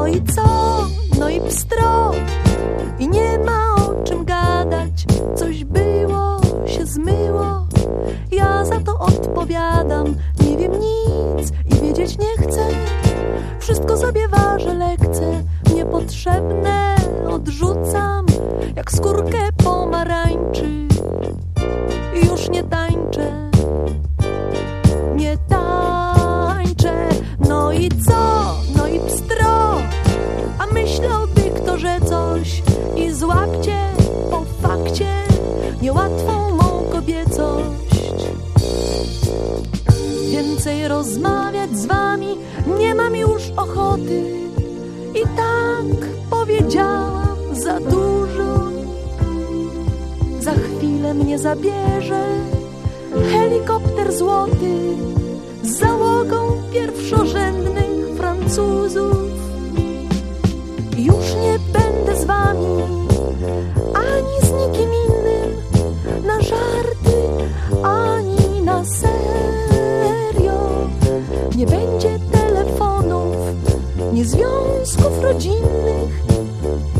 i co? No i pstro. I nie ma o czym gadać. Coś było, się zmyło. Ja za to odpowiadam. Nie wiem nic i wiedzieć nie chcę. Wszystko sobie ważę lekce. Niepotrzebne odrzucam, jak skórkę pomarańczy. I już nie tańczę. Nie tańczę. No i co? No i pstro. A myślałby kto, że coś. I złapcie po fakcie niełatwą mą kobiecość. Więcej rozmawiać z wami nie mam już ochoty. I tak powiedziałam za dużo. Za chwilę mnie zabierze helikopter złoty z załogą pierwszorzędnych Francuzów. Już nie będę z wami ani z nikim innym na żarty, ani na serio. Nie będzie telefonów, nie związków rodzinnych.